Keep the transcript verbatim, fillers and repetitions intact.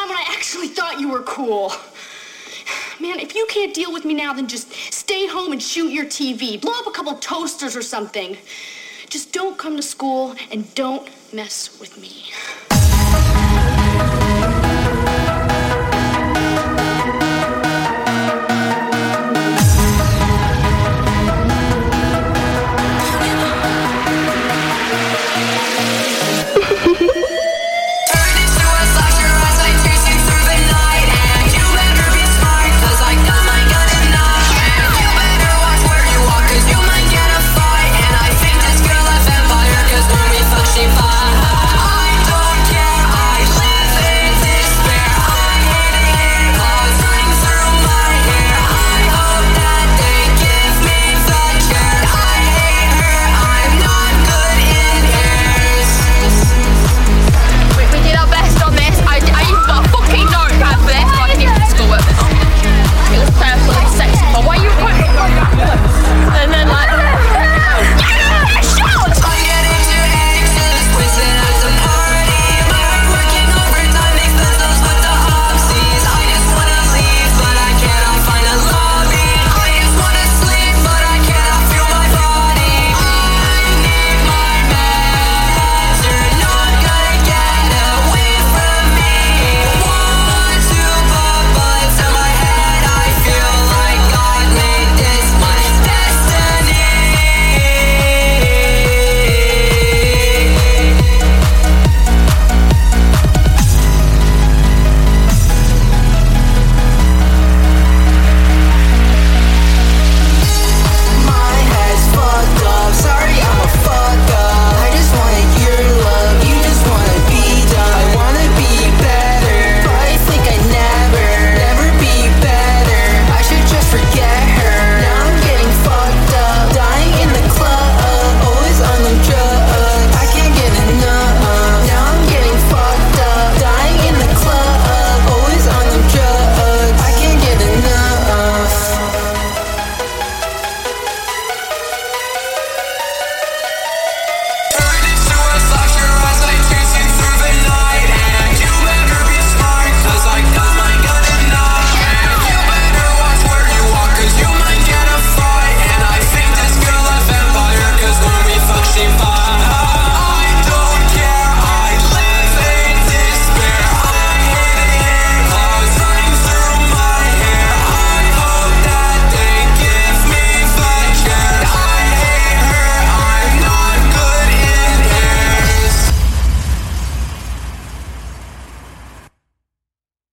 time when I actually thought you were cool. Man, if you can't deal with me now, then just stay home and shoot your T V. Blow up a couple toasters or something. Just don't come to school and don't mess with me.